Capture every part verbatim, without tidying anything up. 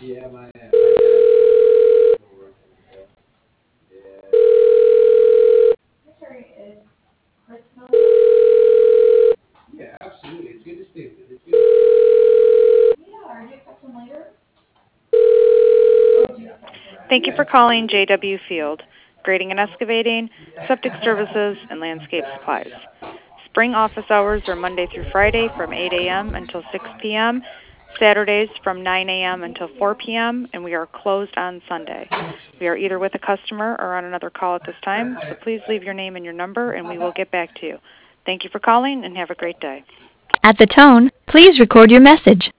Thank you for calling J W Field, grading and excavating, septic services, and landscape supplies. Spring office hours are Monday through Friday from eight a.m. until six p.m., Saturdays from nine a.m. until four p.m., and we are closed on Sunday. We are either with a customer or on another call at this time, so please leave your name and your number, and we will get back to you. Thank you for calling, and have a great day. At the tone, please record your message.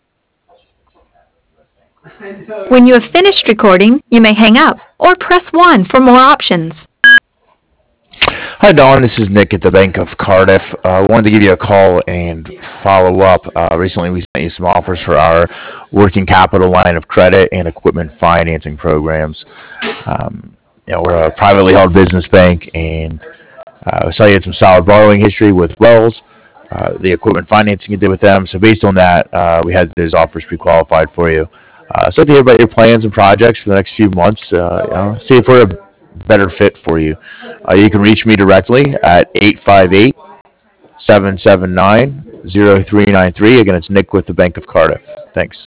When you have finished recording, you may hang up or press one for more options. Hi, Dawn. This is Nick at the Bank of Cardiff. I uh, wanted to give you a call and follow up. Uh, recently, we sent you some offers for our working capital line of credit and equipment financing programs. Um, you know, we're a privately held business bank, and uh, saw you had some solid borrowing history with Wells, uh, the equipment financing you did with them. So based on that, uh, we had those offers pre-qualified for you. Uh, so to hear about your plans and projects for the next few months, uh, you know, see if we're a better fit for you. Uh, you can reach me directly at eight five eight, seven seven nine, zero three nine three. Again, it's Nick with the Bank of Cardiff. Thanks.